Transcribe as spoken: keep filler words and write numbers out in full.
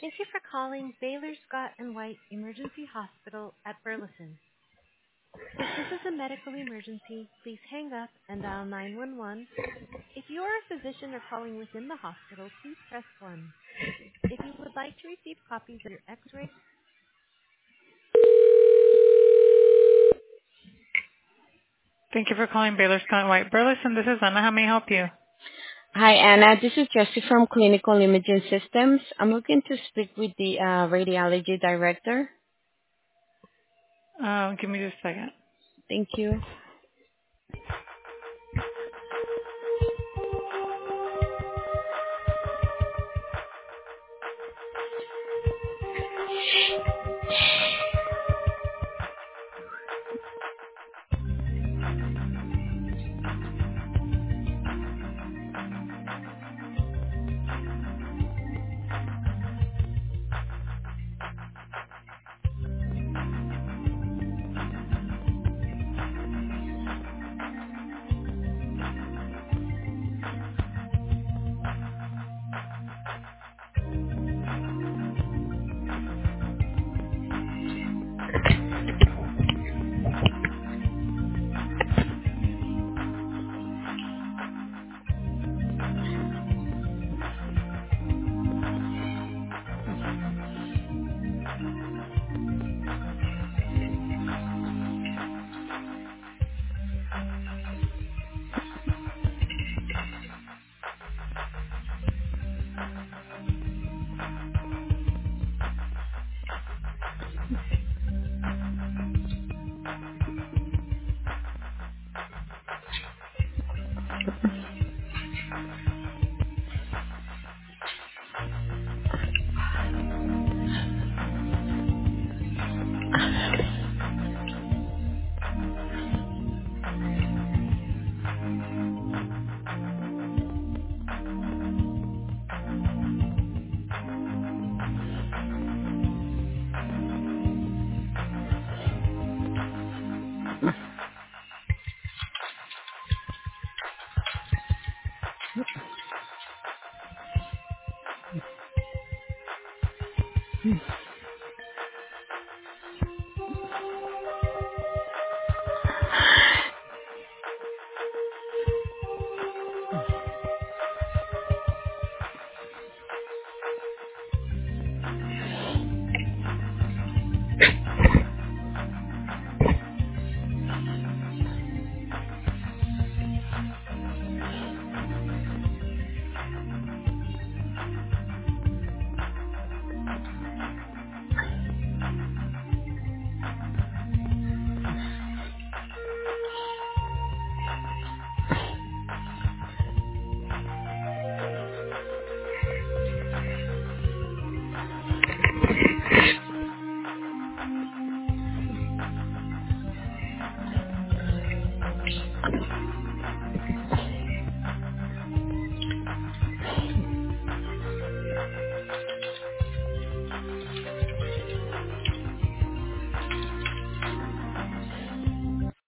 Thank you for calling Baylor Scott and White Emergency Hospital at Burleson. If this is a medical emergency, please hang up and dial nine one one. If you are a physician or calling within the hospital, please press one. If you would like to receive copies of your X-ray. Thank you for calling Baylor Scott and White Burleson. This is Anna. How may I help you? Hi, Anna. This is Jessie from Clinical Imaging Systems. I'm looking to speak with the uh, radiology director. Um, give me just a second. Thank you.